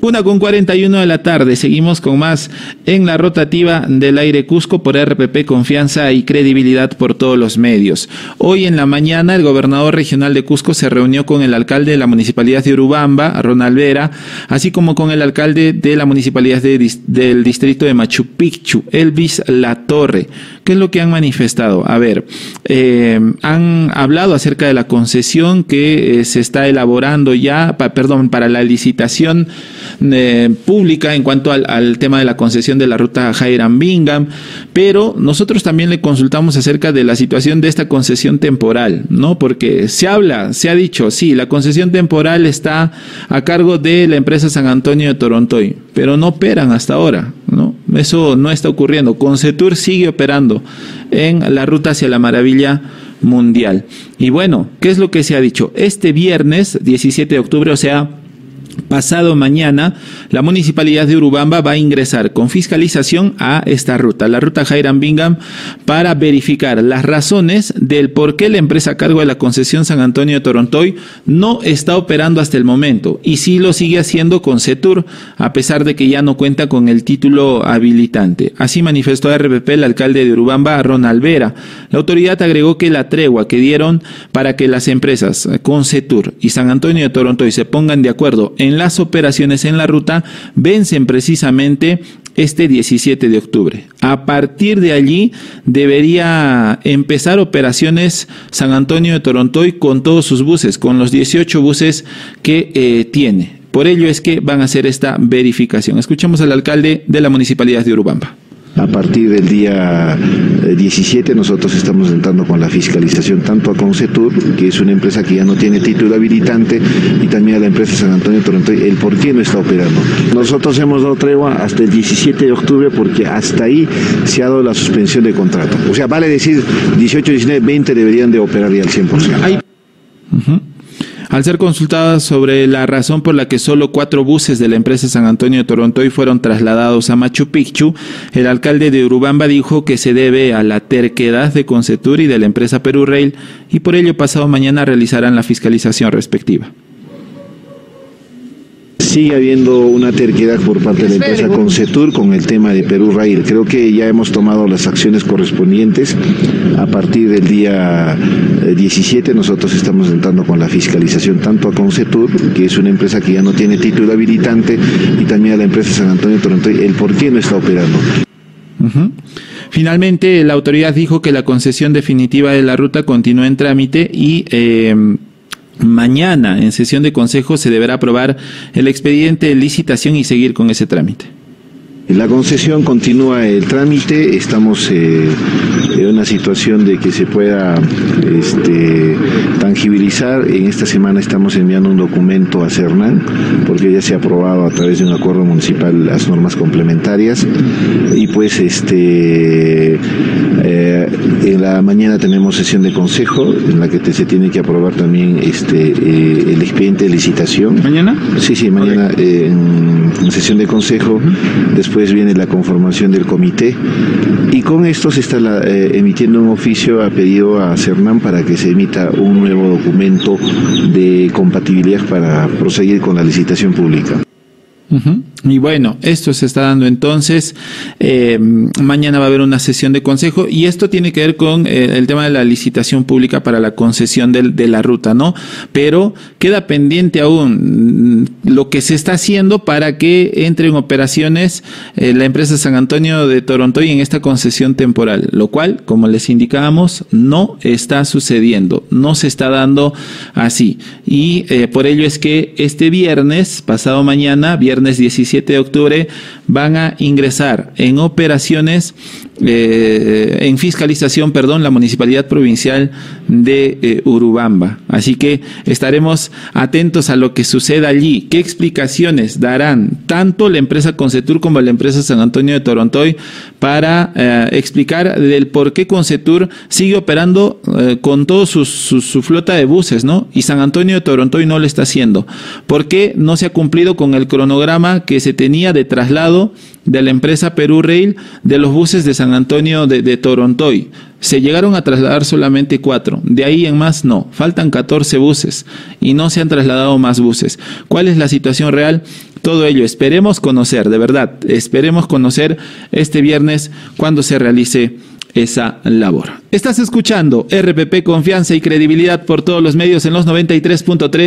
1:41 de la tarde, seguimos con más en la rotativa del aire Cusco por RPP, confianza y credibilidad por todos los medios. Hoy en la mañana el gobernador regional de Cusco se reunió con el alcalde de la municipalidad de Urubamba, Ronald Vera, así como con el alcalde de la municipalidad del distrito de Machu Picchu, Elvis Latorre. ¿Qué es lo que han manifestado? A ver, han hablado acerca de la concesión que se está elaborando ya, para la licitación pública en cuanto al tema de la concesión de la ruta Jairam-Bingham, pero nosotros también le consultamos acerca de la situación de esta concesión temporal, ¿no? Porque se ha dicho, sí, la concesión temporal está a cargo de la empresa San Antonio de Torontoy, pero no operan hasta ahora, ¿no? Eso no está ocurriendo. Concetur sigue operando en la ruta hacia la maravilla mundial. Y bueno, ¿qué es lo que se ha dicho? Este viernes 17 de octubre, o sea, pasado mañana, la municipalidad de Urubamba va a ingresar con fiscalización a esta ruta, la ruta Jairam-Bingham, para verificar las razones del por qué la empresa a cargo de la concesión San Antonio de Torontoy no está operando hasta el momento, y sí lo sigue haciendo Concetur, a pesar de que ya no cuenta con el título habilitante. Así manifestó a RPP el alcalde de Urubamba, Ronald Vera. La autoridad agregó que la tregua que dieron para que las empresas Concetur y San Antonio de Torontoy se pongan de acuerdo en las operaciones en la ruta vencen precisamente este 17 de octubre. A partir de allí debería empezar operaciones San Antonio de Torontoy con todos sus buses, con los 18 buses que tiene. Por ello es que van a hacer esta verificación. Escuchamos al alcalde de la municipalidad de Urubamba. A partir del día 17 nosotros estamos entrando con la fiscalización tanto a Concetur, que es una empresa que ya no tiene título habilitante, y también a la empresa San Antonio de Torontoy, el por qué no está operando. Nosotros hemos dado tregua hasta el 17 de octubre porque hasta ahí se ha dado la suspensión de contrato. O sea, vale decir 18, 19, 20 deberían de operar ya al 100%. Al ser consultada sobre la razón por la que solo 4 buses de la empresa San Antonio de Torontoy fueron trasladados a Machu Picchu, el alcalde de Urubamba dijo que se debe a la terquedad de Concetur y de la empresa Perú Rail, y por ello pasado mañana realizarán la fiscalización respectiva. Sigue habiendo una terquedad por parte de la empresa Concetur con el tema de Perú Rail. Creo que ya hemos tomado las acciones correspondientes. A partir del día 17 nosotros estamos entrando con la fiscalización tanto a Concetur, que es una empresa que ya no tiene título habilitante, y también a la empresa San Antonio de Torontoy, el por qué no está operando. Finalmente, la autoridad dijo que la concesión definitiva de la ruta continúa en trámite y mañana, en sesión de consejo, se deberá aprobar el expediente de licitación y seguir con ese trámite. La concesión continúa el trámite, estamos en una situación de que se pueda tangibilizar. En esta semana estamos enviando un documento a Cernam, porque ya se ha aprobado a través de un acuerdo municipal las normas complementarias, y pues en la mañana tenemos sesión de consejo en la que se tiene que aprobar también el expediente de licitación. ¿Mañana? Sí, mañana en sesión de consejo. Después viene la conformación del comité, y con esto se está emitiendo un oficio a pedido a Cernam para que se emita un nuevo documento de compatibilidad para proseguir con la licitación pública. Y bueno, esto se está dando entonces, mañana va a haber una sesión de consejo, y esto tiene que ver con el tema de la licitación pública para la concesión de la ruta, ¿no? Pero queda pendiente aún lo que se está haciendo para que entre en operaciones la empresa San Antonio de Torontoy en esta concesión temporal, lo cual, como les indicábamos, no está sucediendo, no se está dando así, y por ello es que este viernes, pasado mañana, viernes 17 de octubre, van a ingresar en operaciones, en fiscalización, la Municipalidad Provincial de Urubamba. Así que estaremos atentos a lo que suceda allí, qué explicaciones darán tanto la empresa Concetur como la empresa San Antonio de Torontoy para explicar del por qué Concetur sigue operando con toda su flota de buses, ¿no? Y San Antonio de Torontoy no lo está haciendo. ¿Por qué no se ha cumplido con el cronograma que se tenía de traslado de la empresa Perú Rail de los buses de San Antonio de Torontoy? Se llegaron a trasladar solamente 4, de ahí en más no, faltan 14 buses y no se han trasladado más buses. ¿Cuál es la situación real? Todo ello esperemos conocer, de verdad, esperemos conocer este viernes cuando se realice esa labor. Estás escuchando RPP, confianza y credibilidad por todos los medios en los 93.3.